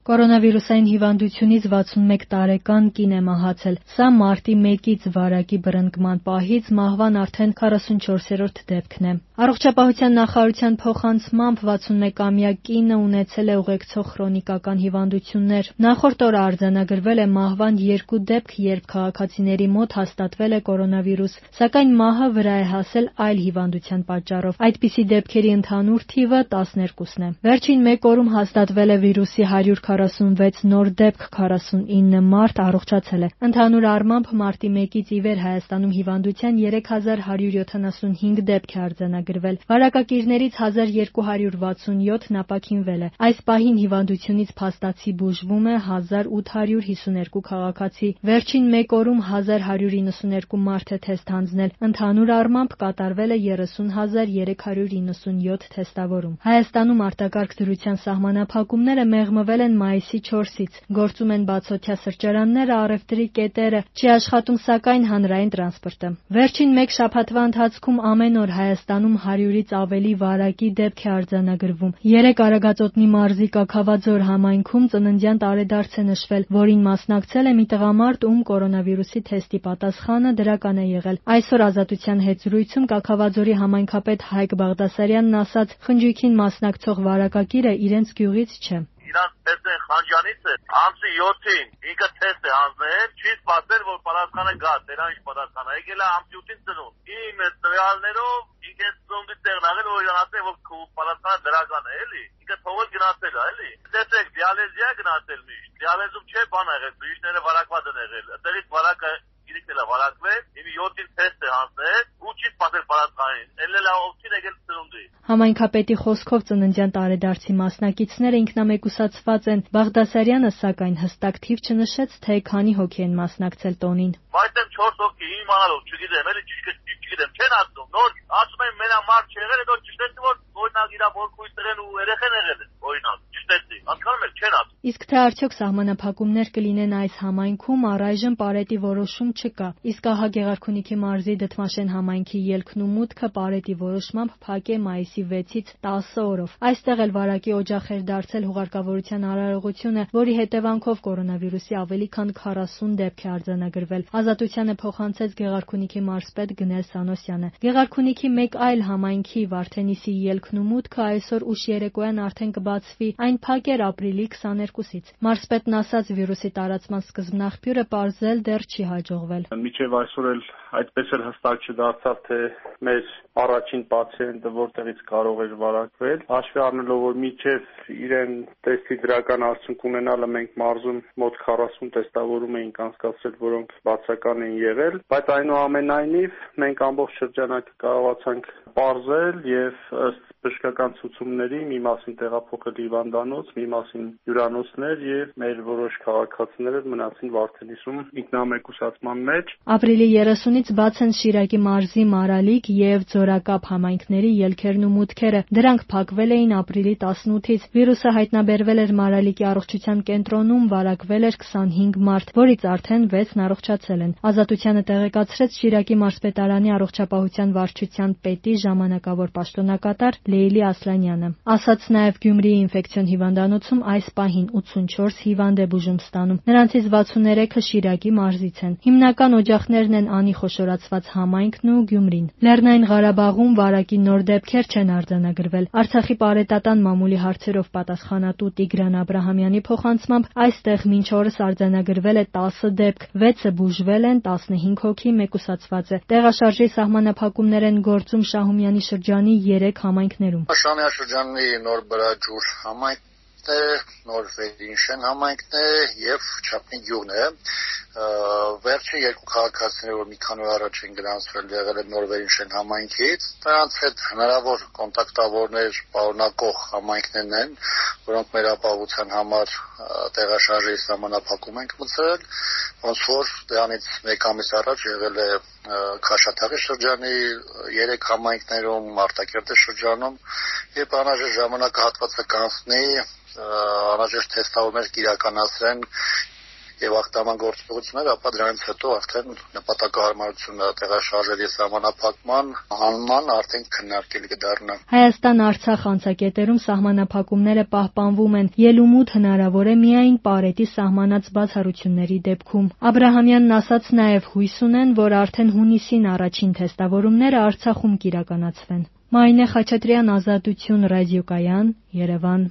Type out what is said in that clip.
Կորոնավիրուսային հիվանդությունից 61 տարեկան կին է մահացել։ Սա մարտի 1-ից վարակի բռնկման պահից մահվան արդեն 44-րդ դեպքն է։ Առողջապահության նախարարության փոխանցմամբ 61-ամյա կինը ունեցել է ուղեկցող խրոնիկական հիվանդություններ։ Նախորդ օրը արձանագրվել է մահվան 2 դեպք, երբ քաղաքացիների մոտ հաստատվել է կորոնավիրուս, սակայն մահը վրա է հասել այլ հիվանդության պատճառով։ Այդպիսի դեպքերի ընդհանուր թիվը 12-ն է։ Վերջին 1 օրում հաստատվել է վիրուսի 146 նոր դեպք, 49 մարդ առողջացել է։ Ընդհանուր առմամբ մարտի 1-ից ի վեր Հայաստանում հիվանդության 3175 դեպք է արձանագրվել։ Վարակակիրներից 1267-ն ապաքինվել է։ Այս պահին հիվանդությունից փաստացի բուժվում է 1852 քաղաքացի։ Վերջին 1 օրում 1192 մարդ է թեստ հանձնել։ Ընդհանուր առմամբ կատարվել է 30397 թեստավորում։ Հայաստանում արտակարգ դրության սահմանափակումները մեղմվել են մայիսի 4-ից։ Գործում են բացօթյա սրճարանները, առևտրի կետերը, չի աշխատում սակայն հանրային տրանսպորտը։ Վերջին 1 շաբաթվա ընթացքում ամեն օր Հայաստանում 100-ից ավելի վարակի դեպք է արձանագրվում։ 3 Արագածոտնի մարզի Կաքավաձոր համայնքում ծննդյան տարեդարձ է նշվել, որին մասնակցել է մի տղամարդ, ում կորոնավիրուսի թեստի պատասխանը դրական է եղել։ Այսօր Ազատության հետ զրույցում Կաքավաձորի համայնքապետ Հայկ Բաղդասարյանն ասաց, խնջույքին մասնակցող վարակակիրը իրենց գյուղից չէ։ Իրանց թեստ են Խանջանից է, ամսի 7-ին ինքը թեստ է հանձնել, չի սպասել, որ պատասխանը գա, դերան ինչ պատասխանը, եկել է ամսի 8-ին ծնունդ։ Իմ տվյալներով ինքը ծնունդի տեղն աղել, որ իրան ասել, որ պատասխանը դրական է, էլի, ինքը թողել գնացել է, էլի։ Տեսեք, դիալեզի է գնացել միշտ, դիալեզում չէ բան եղել, բույժները վարակված են եղել, այդտեղից վարակը իրիկն էլ է վարակվել, իմի 7-ին թեստ է հանձնել, ու չի սպասել պատասխանին, էլ ովքին եկել ծնունդի։ Համայնքապետի խոսքով ծննդյան տարեդարձի մասնակիցները ինքնամեկուսացված են։ Բաղդասարյանը սակայն հստակ թիվ չնշեց, թե քանի հոգի են մասնակցել տոնին։ Բայց 4 հոգի իմանալով, չգիտեմ, էլի չգիտեմ, չեն ասում, նոր ասում են մենա մարդ չեղել, հետո ճշտեցի, որ օրինակ իրա ворքույց տղեն ու երեխեն եղել են, օրինակ, ճշտեցի, անցկանում էլ չեն ասում։ Իսկ թե արդյոք սահմանափակումներ կլինեն այս համայնքում, առայժմ պարետի որոշում չկա։ Իսկ ահա Գեղարքունիքի մարզի Դդմաշեն համայնքի ելքն ու մուտքը պարետի որոշմամբ փակ է մայիսի 6-ից 10 օրով։ Այստեղ էլ վարակի օջախ էր դարձել հուղարկավորության արարողությունը, որի հետևանքով կորոնավիրուսի ավելի քան 40 դեպք է արձանագրվել։ Ազատությանը փոխանցեց Գեղարքունիքի մարզպետ Գնել Սանոսյանը։ Գեղարքունիքի մեկ այլ համայնքի Վարդենիսի ելքն ու մուտքը այսօր ուշ երեկոյան արդեն կբացվի։ Այն փակ էր ապրիլի 22-ից։ Մարզպետն ասաց, վիրուսի տարածման սկզբնաղբյուրը պարզել դեռ չի հաջողվել։ Մինչև այսօր էլ այդպես էլ հստակ չդարձավ, թե մեր առաջին պացիենտը որտեղից կարող էր վարակվել։ Հաշվի առնելով, որ մինչև իրեն տեստի դրական արդյունք ունենալը մենք մարզում մոտ 40 տեստավորում էինք անցկացրել, որոնք բացական են եղել, բայց այնուամենայնիվ մենք ամբողջ շրջանակը կարողացանք պարզել եւ ըստ բժշկական ցուցումների մի մասին տեղափոխել հիվանդանոց, մի մասին հյուրանոցներ եւ մեր որոշ քաղաքացիներ մնացին Վարդենիսում ինքնամեկուսացման մեջ։ Ապրիլի 30-ից բաց են Շիրակի մարզի Մարալիկ եւ Ձորակապ համայնքների ելքերն ու մուտքերը։ Դրանք փակվել էին ապրիլի 18-ից։ Վիրուսը հայտնաբերվել էր Մարալիկի առողջության կենտրոնում, վարակվել էր 25 մարդ, որից արդեն 6-ն առողջացել են։ Ազատությանը տեղեկացրեց Շիրակի մարզպետարանի առողջապահության վարչության պետի ժամանակավոր պաշտոնակատար Լեյլի Ասլանյանը։ Ասաց նաև Գյումրիի ինֆեկցիոն հիվանդանոցում այս պահին 84 հիվանդ է բուժում ստանում։ Նրանցից 63-ը Շիրակի մարզից են։ Հիմնական օջախներն են Անի խոշորացված համայնքն ու Գյումրին։ Լեռնային Ղարաբաղում վարակի նոր դեպքեր չեն արձանագրվել։ Արցախի պարետատան մամուլի հարցերով պատասխանատու Տիգրան Աբրահամյանի փոխանցմամբ այստեղ մինչ օրս արձանագրվել է 10 դեպք, 6-ը բուժվել են, 15 հոգի մեկուսացված է։ Տեղաշարժի սահմանափակումներ են գործում Շահումյանի շրջանի 3 համայնքներում։ Շահումյանի շրջանի Նոր Բրաջուր համայնքն է, Նոր Վերինշեն համայնքն է եւ Չապնի գյուղն է։ Վերջի 2 քաղաքացիները, որ մի քանի օր առաջ են գրանցվել, եղել են Նոր Վերինշեն համայնքից, նրանց հետ հնարավոր կոնտակտավորներ պարունակող համայնքներն են, որոնք մեր ապահովության համար տեղաշարժի սահմանափակում ենք մտցրել, ոնց որ դրանից 1 ամիս առաջ եղել է Քաշաթաղի շրջանի 3 համայնքներում, Մարտակերտի շրջանում, եւ անհրաժեշտ ժամանակահատվածը կանցնի, անհրաժեշտ թեստավորումներ կիրականացրեն եւ ախտամագործողությունները, ապա դրանից հետո արդեն նպատակահարմարությունը տեղաշարժերի սահմանափակման անման արդեն քննարկել կդառնա։ Հայաստան-Արցախ անցակետերում սահմանափակումները պահպանվում են, ելումուտ հնարավոր է միայն պարետի սահմանած բացառությունների դեպքում։ Աբրահամյանն ասաց նաև հույս ունեն, որ արդեն հունիսին առաջին թեստավորումները Արցախում կիրականացվեն։ Մայնե Խաչատրյան, Ազատություն ռադիոկայան, Երևան։